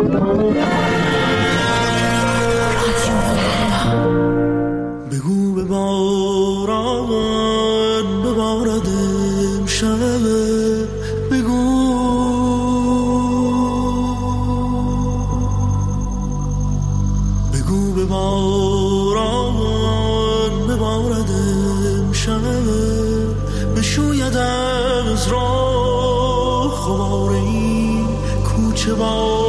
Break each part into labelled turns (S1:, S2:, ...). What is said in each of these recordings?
S1: بگو ببارد ببارد امشب، بگو بگو ببارد ببارد امشب، بشوید از راه خبار این کوچه با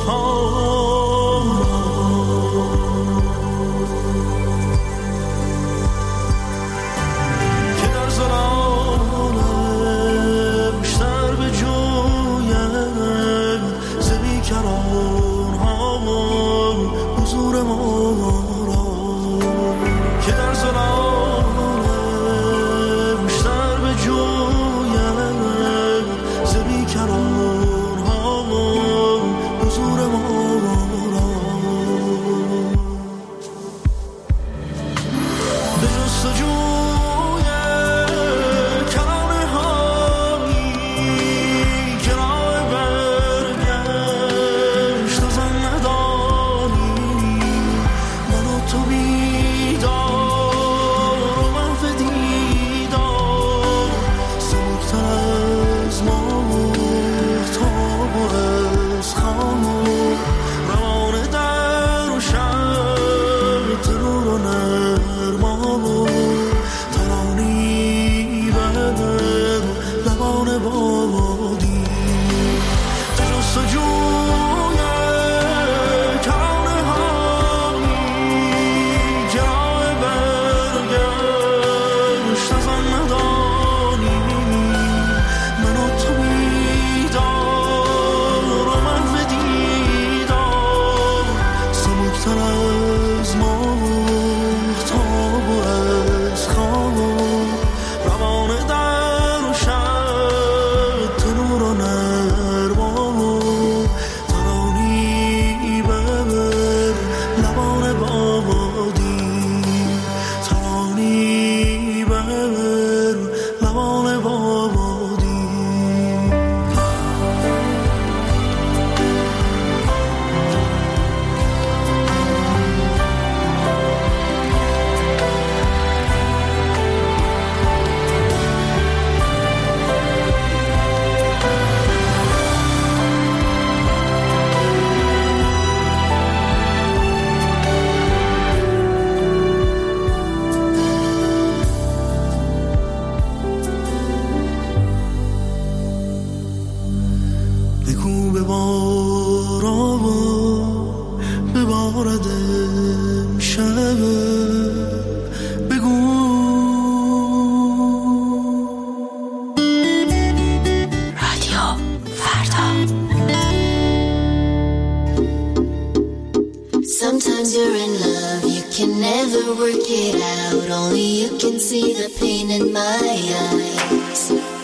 S2: Sometimes you're in love, you can never work it out. Only you can see the pain in my eyes.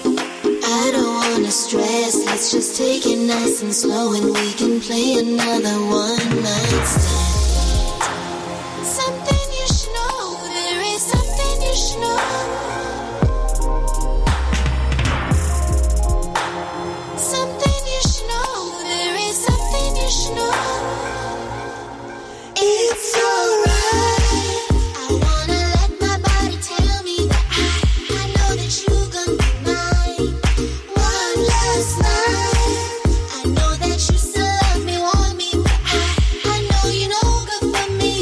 S2: I don't wanna stress, let's just take it nice and slow, and we can play another one night stand. Something you should know, there is something you should know. Something you should know, there is something you should know. It's alright. I wanna let my body tell me that I know that you gonna be mine. One last night. I know that you still love me, want me, but I know you know good for me.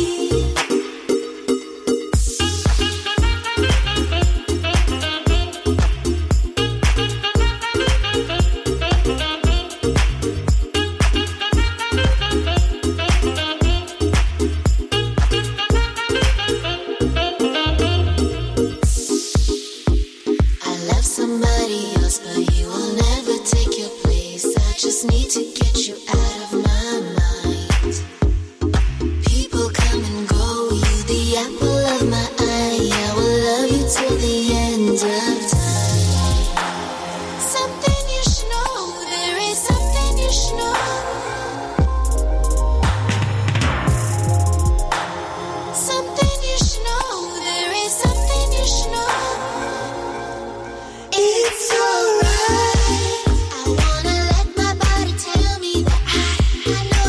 S2: I love somebody else, but you will never take your place. I just need to get you out of my mind. People come and go, you the apple of my eye. I will love you till the end of time. Something you should know, there is something you should know. Something you should know, there is something you should know. It's alright. I wanna let my body tell me that I know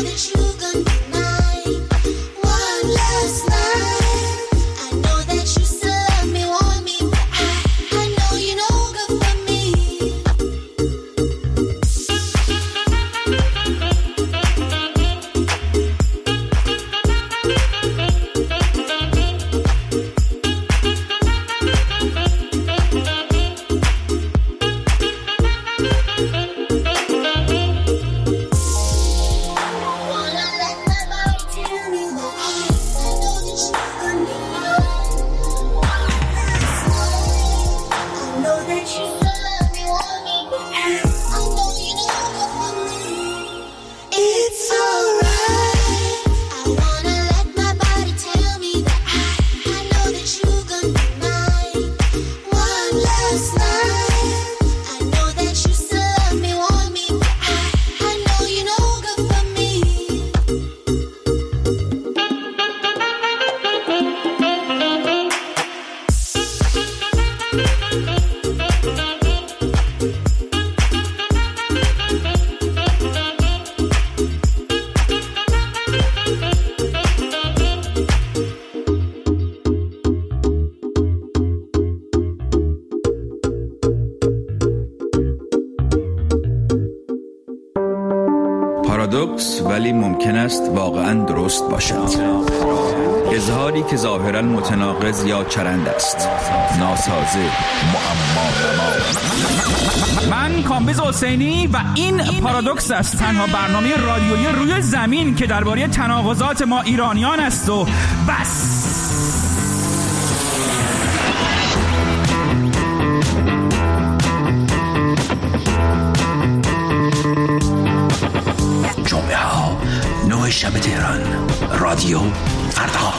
S3: پارادوکس ولی ممکن است واقعا درست باشد. اظهاری که ظاهرا متناقض یا چرند است، ناسازه، معما.
S4: من کامبیز حسینی و این پارادوکس است، تنها برنامه رادیویی روی زمین که درباره تناقضات ما ایرانیان است و بس.
S5: جمعه ها 9 شب تهران، رادیو فردا.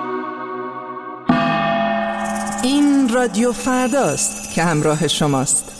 S6: رادیو فرداست که همراه شماست.